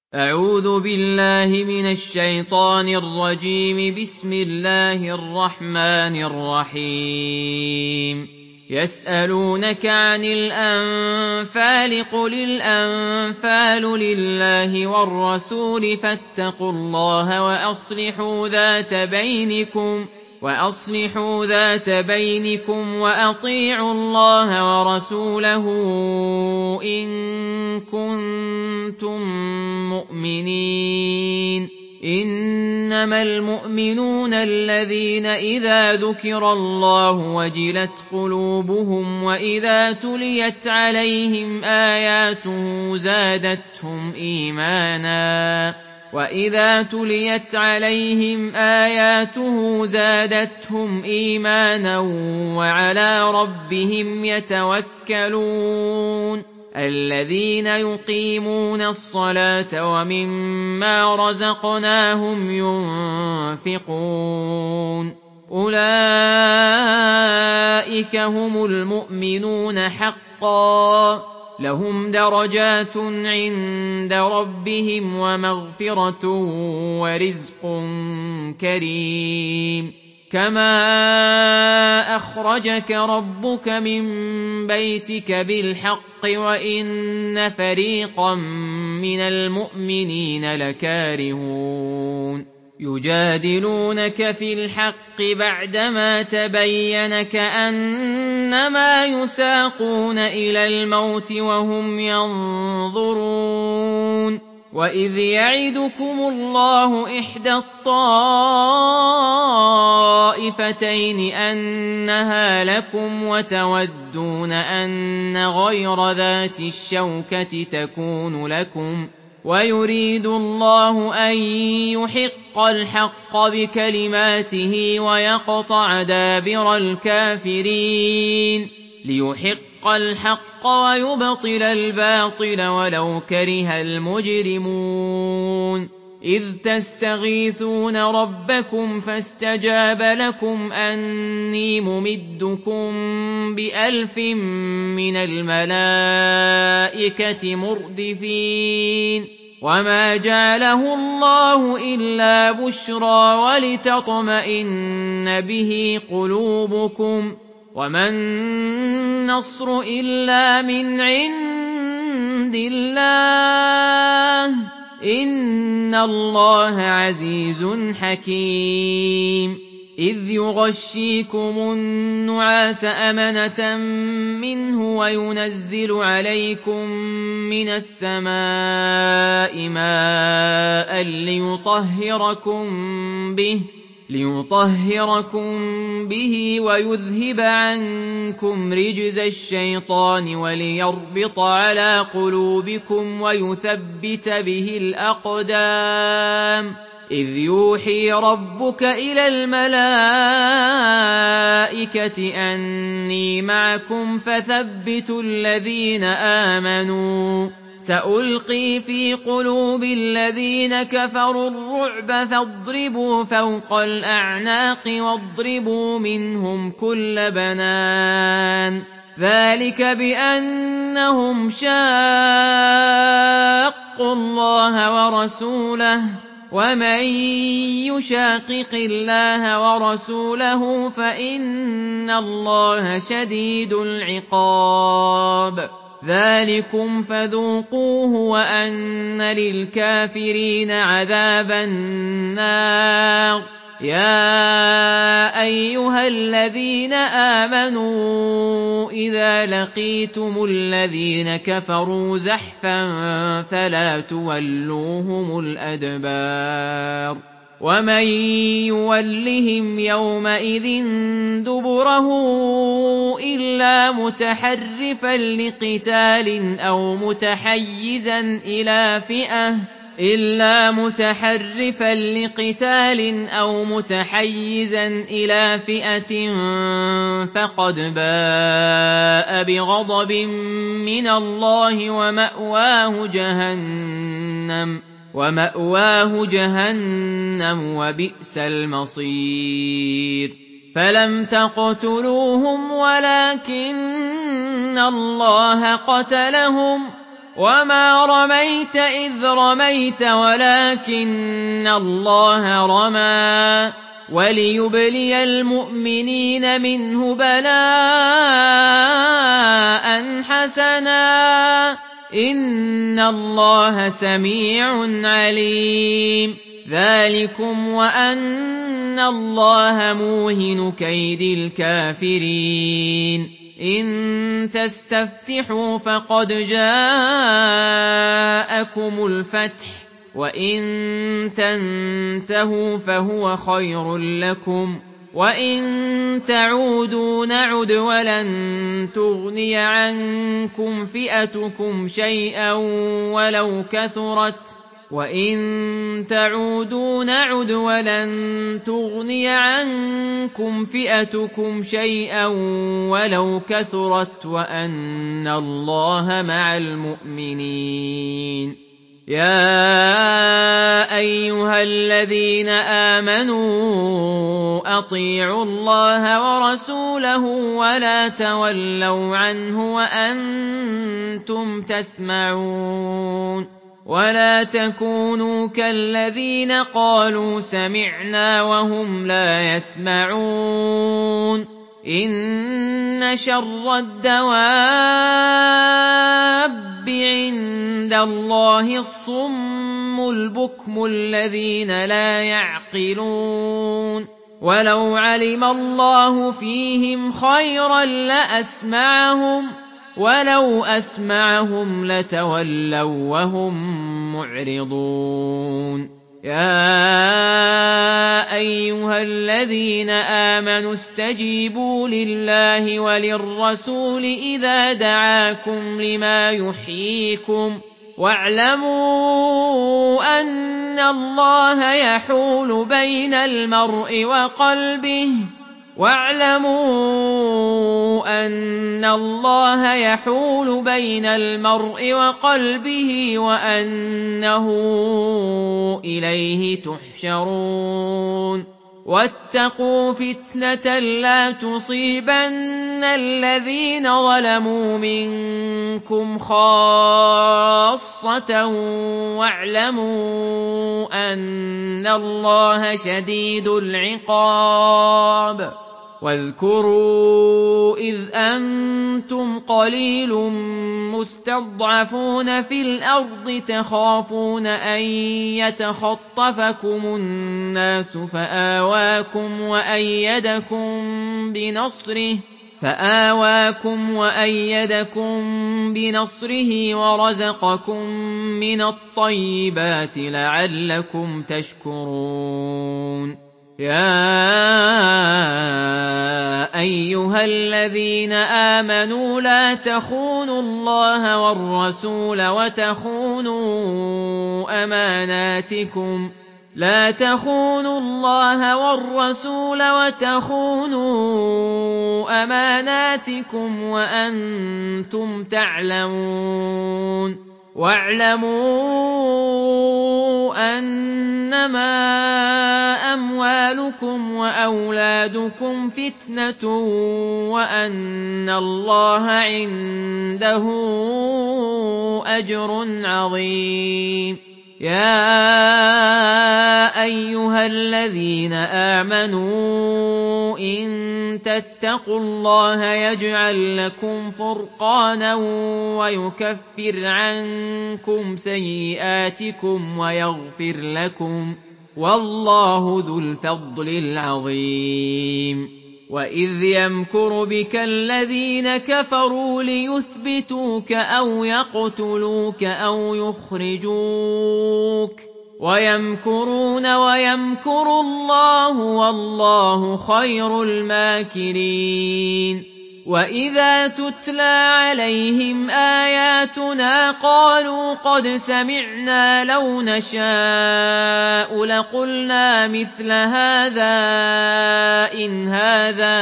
أعوذ بالله من الشيطان الرجيم. بسم الله الرحمن الرحيم. يسألونك عن الأنفال قل الأنفال لله والرسول فاتقوا الله وأصلحوا ذات بينكم وأطيعوا الله ورسوله إن كنتم مؤمنين. إنما المؤمنون الذين إذا ذكر الله وجلت قلوبهم وإذا تليت عليهم آياته زادتهم إيمانا وعلى ربهم يتوكلون. الذين يقيمون الصلاة ومما رزقناهم ينفقون أولئك هم المؤمنون حقا لهم درجات عند ربهم ومغفرة ورزق كريم. كما أخرجك ربك من بيتك بالحق وإن فريقا من المؤمنين لكارهون يجادلونك في الحق بعدما تبين كأنما يساقون إلى الموت وهم ينظرون. وإذ يعدكم الله إحدى الطائفتين أنها لكم وتودون أن غير ذات الشوكة تكون لكم ويريد الله أن يحق الحق بكلماته ويقطع دابر الكافرين ليحق الحق ويبطل الباطل ولو كره المجرمون. إذ تستغيثون ربكم فاستجاب لكم أني ممدكم ب1000 من الملائكة مردفين. وما جعله الله إلا بشرى ولتطمئن به قلوبكم وما النصر إلا من عند الله إن الله عزيز حكيم. إذ يغشيكم النعاس أمنة منه وينزل عليكم من السماء ماء ليطهركم به ويذهب عنكم رجز الشيطان وليربط على قلوبكم ويثبت به الأقدام. إذ يوحي ربك إلى الملائكة أني معكم فثبتوا الذين آمنوا سألقي في قلوب الذين كفروا الرعب فاضربوا فوق الأعناق واضربوا منهم كل بنان. ذلك بأنهم شاقوا الله ورسوله ومن يشاقق الله ورسوله فإن الله شديد العقاب. ذلكم فذوقوه وأن للكافرين عذاب النار. يا أيها الذين آمنوا إذا لقيتم الذين كفروا زحفا فلا تولوهم الأدبار. ومن يولهم يومئذ دبره إلا متحرفا لقتال أو متحيزا إلى فئة فقد باء بغضب من الله ومأواه جهنم وبئس المصير. فلم تقتلوهم ولكن الله قتلهم وما رميت إذ رميت ولكن الله رمى وليبلي المؤمنين منه بلاء حسنا إن الله سميع عليم ذلكم وأن الله موهن كيد الكافرين إن تستفتحوا فقد جاءكم الفتح وإن تنتهوا فهو خير لكم وإن تعودوا نعد ولن تغني عنكم فئتكم شيئا ولو كثرت وإن تعودوا نعد ولن تغني عنكم فئتكم شيئا ولو كثرت وأن الله مع المؤمنين يا أيها الذين آمنوا أطيعوا الله ورسوله ولا تولوا عنه وأنتم تسمعون ولا تكونوا كالذين قالوا سمعنا وهم لا يسمعون إن شر الدواب عند الله الصم البكم الذين لا يعقلون ولو علم الله فيهم خيرا لأسمعهم ولو أسمعهم لتولوا وهم معرضون يا أيها الذين آمنوا استجيبوا لله وللرسول إذا دعاكم لما يحييكم واعلموا أن الله يحول بين المرء وقلبه وأنه إليه تحشرون واتقوا فتنة لا تصيبن الذين ظلموا منكم خاصة واعلموا أن الله شديد العقاب واذكروا إذ أنتم قليل مستضعفون في الأرض تخافون أن يتخطفكم الناس فآواكم وأيدكم بنصره ورزقكم من الطيبات لعلكم تشكرون يا أيها الذين آمنوا لا تخونوا الله والرسول وتخونوا أماناتكم وأنتم تعلمون واعلموا أنما أموالكم وأولادكم فتنة وأن الله عنده أجر عظيم يا أيها الذين آمنوا إن تتقوا الله يجعل لكم فرقانا ويكفر عنكم سيئاتكم ويغفر لكم والله ذو الفضل العظيم وإذ يمكر بك الذين كفروا ليثبتوك أو يقتلوك أو يخرجوك ويمكرون ويمكر الله والله خير الماكرين وإذا تتلى عليهم آياتنا قالوا قد سمعنا لو نشاء لقلنا مثل هذا إن هذا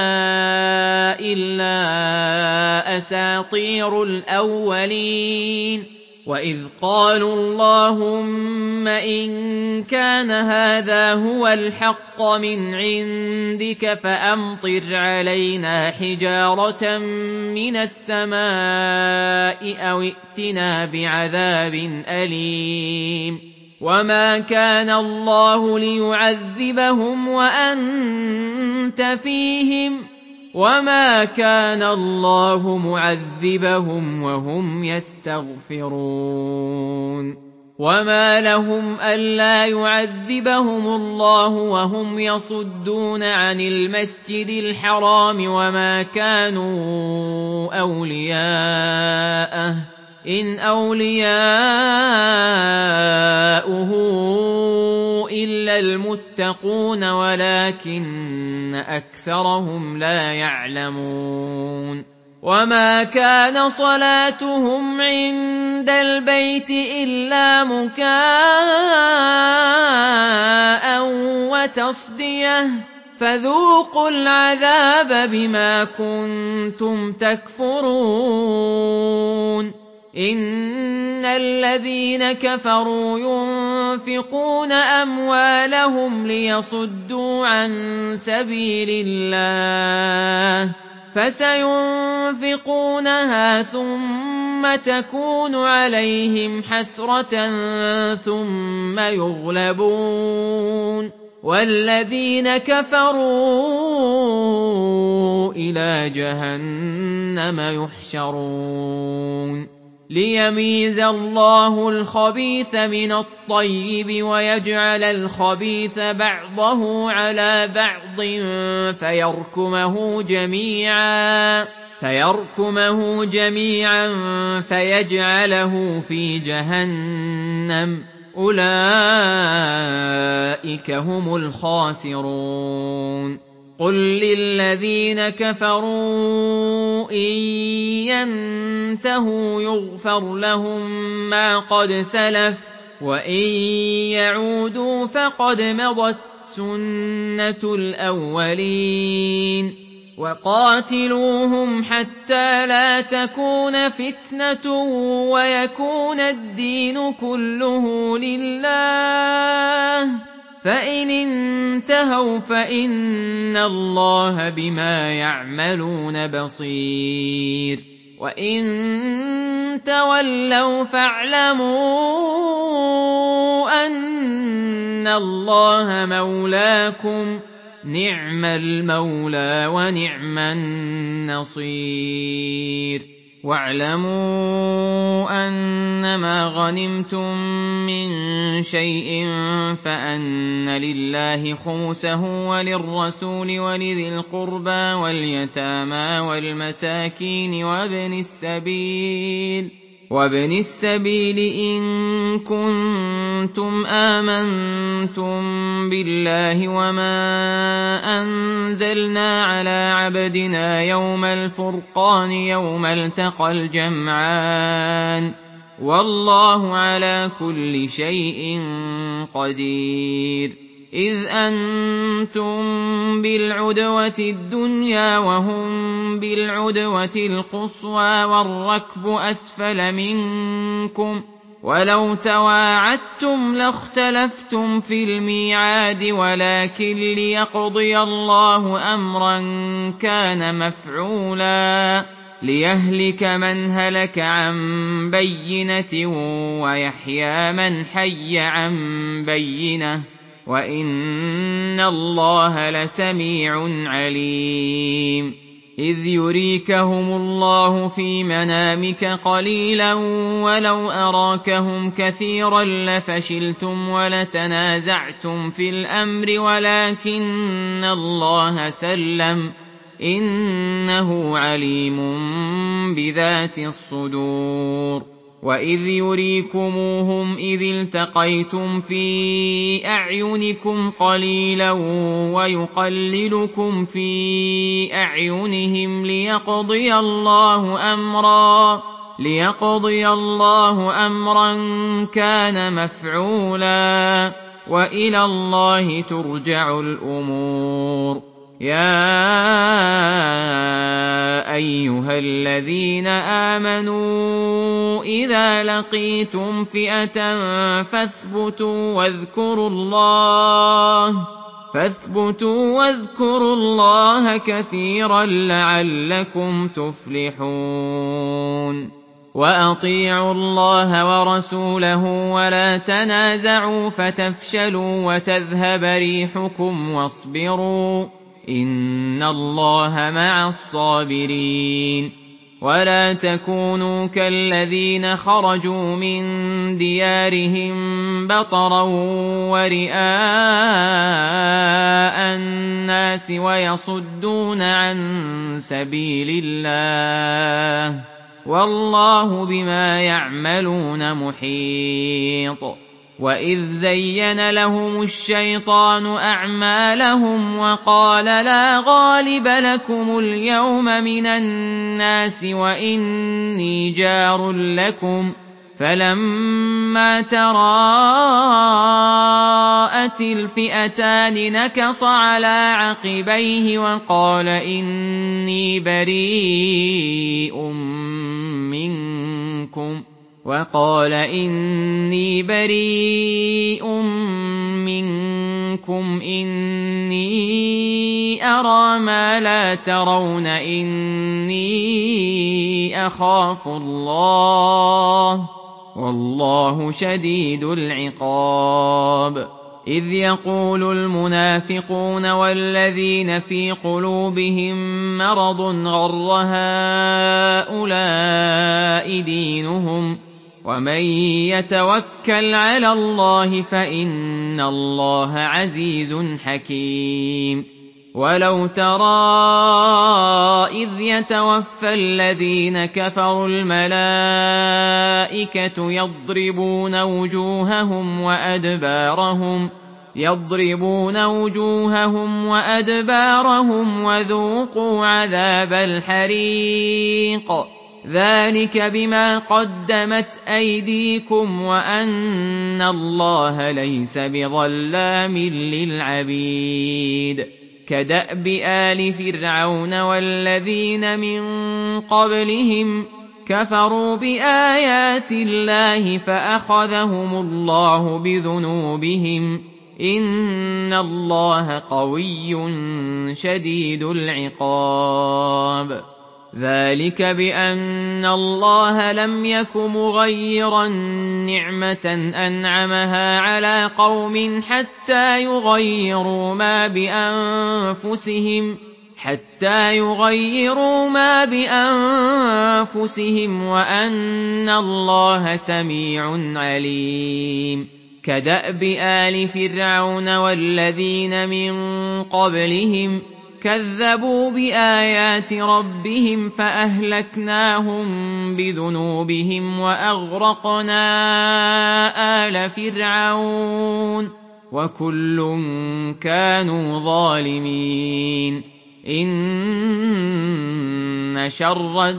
إلا أساطير الأولين وإذ قالوا اللهم إن كان هذا هو الحق من عندك فأمطر علينا حجارة من السماء أو ائتنا بعذاب أليم وما كان الله ليعذبهم وأنت فيهم وما كان الله معذبهم وهم يستغفرون وما لهم ألا يعذبهم الله وهم يصدون عن المسجد الحرام وما كانوا أولياءه إن أولياؤه إلا المتقون ولكن أكثرهم لا يعلمون وما كان صلاتهم عند البيت إلا مكاء وتصدية فذوقوا العذاب بما كنتم تكفرون إن الذين كفروا ينفقون أموالهم ليصدوا عن سبيل الله فسينفقونها ثم تكون عليهم حسرة ثم يغلبون والذين كفروا إلى جهنم يحشرون ليميز الله الخبيث من الطيب ويجعل الخبيث بعضه على بعض فيركمه جميعا فيجعله في جهنم أولئك هم الخاسرون قل للذين كفروا إن ينتهوا يغفر لهم ما قد سلف وإن يعودوا فقد مضت سنة الأولين وقاتلوهم حتى لا تكون فتنة ويكون الدين كله لله فإن انتهوا فإن الله بما يعملون بصير وإن تولوا فاعلموا أن الله مولاكم نعم المولى ونعم النصير واعلموا أنما غنمتم من شيء فأن لله خمسه وللرسول ولذي القربى واليتامى والمساكين وابن السبيل إن كنتم آمنتم بالله وما أنزلنا على عبدنا يوم الفرقان يوم التقى الجمعان والله على كل شيء قدير إذ أنتم بالعدوة الدنيا وهم بالعدوة القصوى والركب أسفل منكم ولو تواعدتم لاختلفتم في الميعاد ولكن ليقضي الله أمرا كان مفعولا ليهلك من هلك عن بينة ويحيى من حي عن بينة وإن الله لسميع عليم إذ يريكهم الله في منامك قليلا ولو أراكهم كثيرا لفشلتم ولتنازعتم في الأمر ولكن الله سلم إنه عليم بذات الصدور وإذ يريكموهم إذ التقيتم في أعينكم قليلا ويقللكم في أعينهم ليقضي الله أمرا كان مفعولا وإلى الله ترجع الأمور يَا أَيُّهَا الَّذِينَ آمَنُوا إِذَا لَقِيتُمْ فِئَةً فاثْبُتُوا واذكروا الله كثيرا لعلكم تفلحون وأطيعوا الله ورسوله ولا تنازعوا فتفشلوا وتذهب ريحكم واصبروا إن الله مع الصابرين ولا تكونوا كالذين خرجوا من ديارهم بطرا ورئاء الناس ويصدون عن سبيل الله والله بما يعملون محيط وإذ زين لهم الشيطان أعمالهم وقال لا غالب لكم اليوم من الناس وإني جار لكم فلما تراءت الفئتان نكص على عقبيه وقال إني بريء منكم إني أرى ما لا ترون إني أخاف الله والله شديد العقاب إذ يقول المنافقون والذين في قلوبهم مرض غر هؤلاء دينهم ومن يتوكل على الله فإن الله عزيز حكيم ولو ترى إذ يتوفى الذين كفروا الملائكة يضربون وجوههم وأدبارهم وذوقوا عذاب الحريق ذلك بما قدمت أيديكم وأن الله ليس بظلام للعبيد كدأب آل فرعون والذين من قبلهم كفروا بآيات الله فأخذهم الله بذنوبهم إن الله قوي شديد العقاب ذلك بأن الله لم يك مغيرا نعمة أنعمها على قوم حتى يغيروا ما بأنفسهم وأن الله سميع عليم كدأب آل فرعون والذين من قبلهم كذبوا بآيات ربهم فأهلكناهم بذنوبهم وأغرقنا آل فرعون وكل كانوا ظالمين إن شر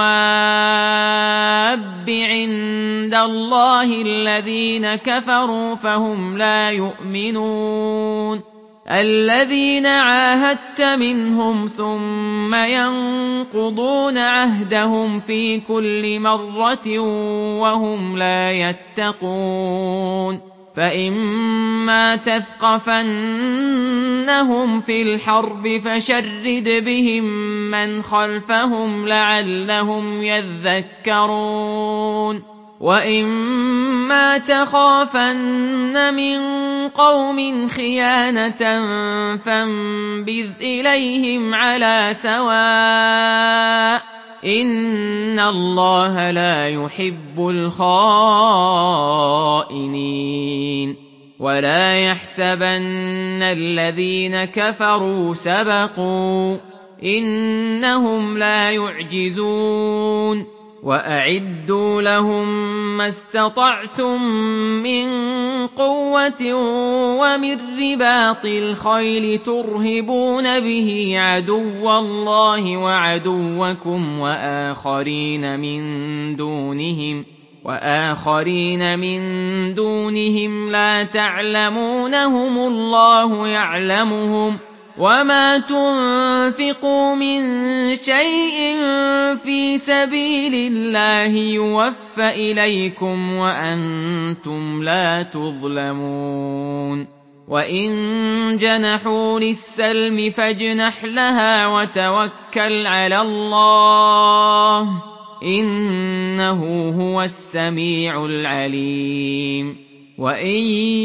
الدواب عند الله الذين كفروا فهم لا يؤمنون الذين عاهدت منهم ثم ينقضون عهدهم في كل مرة وهم لا يتقون فإما تثقفنهم في الحرب فشرد بهم من خلفهم لعلهم يذكرون وإما تخافن من قوم خيانة فانبذ إليهم على سواء إن الله لا يحب الخائنين ولا يحسبن الذين كفروا سبقوا إنهم لا يعجزون وأعدوا لهم ما استطعتم من قوة ومن رباط الخيل ترهبون به عدو الله وعدوكم وآخرين من دونهم لا تعلمونهم الله يعلمهم وما تنفقوا من شيء في سبيل الله يوفى إليكم وأنتم لا تظلمون وإن جنحوا للسلم فاجنح لها وتوكل على الله إنه هو السميع العليم وإن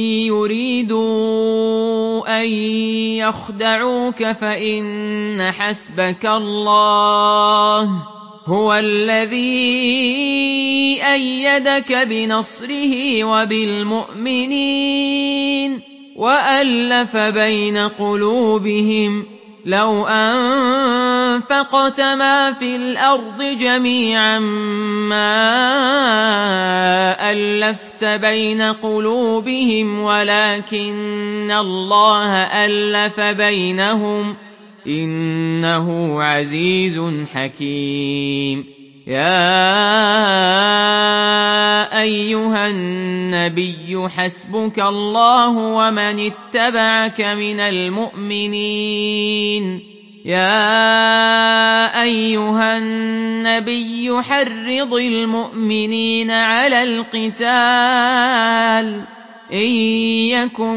يريدوا أن يخدعوك فإن حسبك الله هو الذي أيدك بنصره وبالمؤمنين وألف بين قلوبهم لو أنفقت ما في الأرض جميعا ما ألفت بين قلوبهم ولكن الله ألف بينهم إنه عزيز حكيم يا أيها النبي حسبك الله ومن اتبعك من المؤمنين يا أيها النبي حرض المؤمنين على القتال إن يكن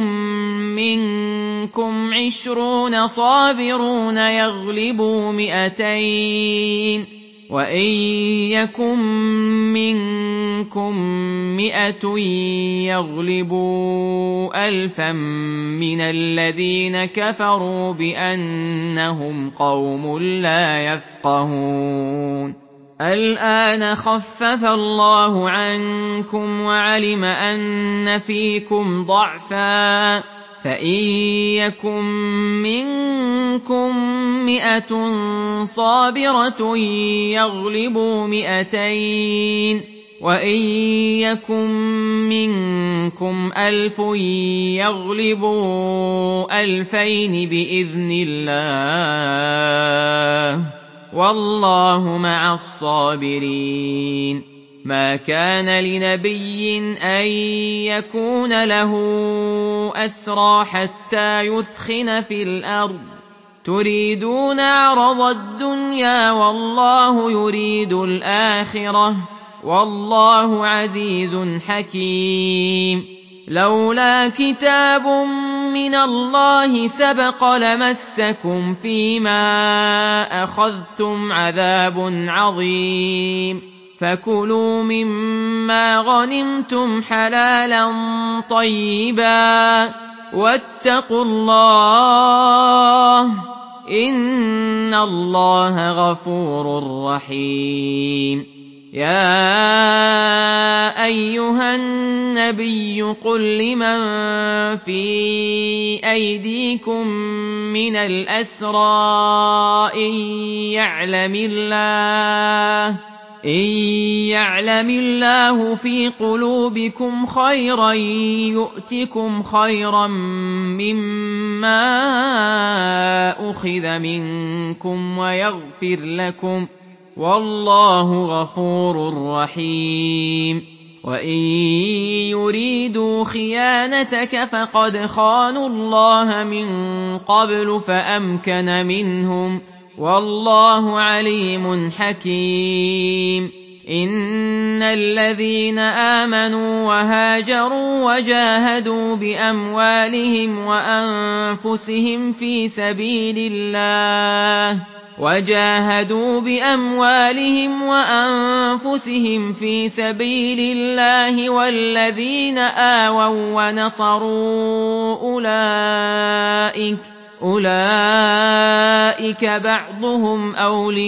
منكم 20 صابرون يغلبوا 200 وإن يكن منكم 100 يغلبوا 1000 من الذين كفروا بأنهم قوم لا يفقهون الآن خفف الله عنكم وعلم أن فيكم ضعفا فإن يكن منكم 100 صابرة يغلبوا 200 وإن يكن منكم 1000 يغلبوا 2000 بإذن الله والله مع الصابرين ما كان لنبي أن يكون له أسرى حتى يثخن في الأرض تريدون عرض الدنيا والله يريد الآخرة والله عزيز حكيم لولا كتاب من الله سبق لمسكم فيما أخذتم عذاب عظيم فكلوا مما غنمتم حلالا طيبا واتقوا الله إن الله غفور رحيم يا أيها النبي قل لمن في أيديكم من الأسرى إن يعلم الله في قلوبكم خيرا يؤتكم خيرا مما أخذ منكم ويغفر لكم والله غفور رحيم وإن يريدوا خيانتك فقد خانوا الله من قبل فأمكن منهم والله عليم حكيم إن الذين آمنوا وهاجروا وجاهدوا بأموالهم وأنفسهم في سبيل الله والذين آووا ونصروا أولئك بعضهم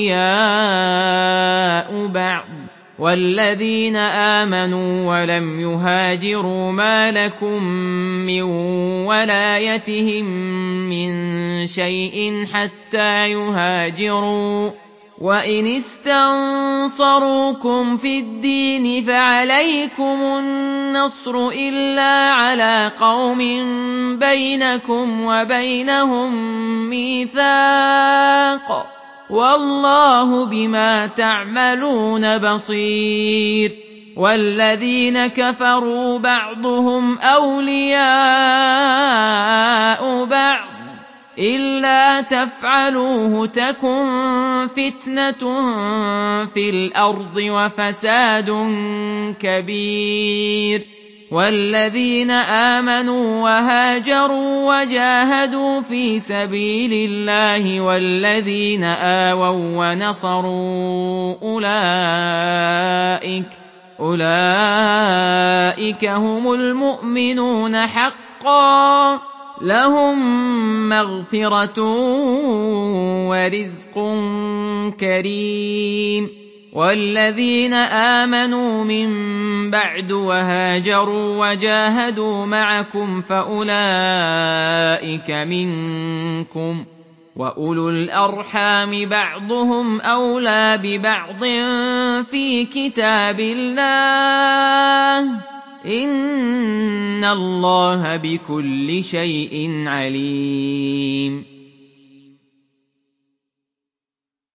أولياء بعض والذين آمنوا ولم يهاجروا ما لكم من ولايتهم من شيء حتى يهاجروا وإن استنصروكم في الدين فعليكم النصر إلا على قوم بينكم وبينهم ميثاق والله بما تعملون بصير والذين كفروا بعضهم أولياء بعض إِلَّا تَفْعَلُوهُ تَكُن فِتْنَةٌ فِي الْأَرْضِ وَفَسَادٌ كَبِيرٌ وَالَّذِينَ آمَنُوا وَهَاجَرُوا وَجَاهَدُوا فِي سَبِيلِ اللَّهِ وَالَّذِينَ آوَوا وَّنَصَرُوا أُولَٰئِكَ هُمُ الْمُؤْمِنُونَ حَقًّا ۚ لَّهُم مَّغْفِرَةٌ وَرِزْقٌ كَرِيمٌ وَالَّذِينَ آمَنُوا مِن بَعْدُ وَهَاجَرُوا وَجَاهَدُوا مَعَكُمْ فَأُولَٰئِكَ مِنكُمْ ۚ وَأُولُو الْأَرْحَامِ بَعْضُهُمْ أَوْلَىٰ بِبَعْضٍ فِي كِتَابِ اللَّهِ ۗ إِنَّ اللَّهَ بِكُلِّ شَيْءٍ عَلِيمٌ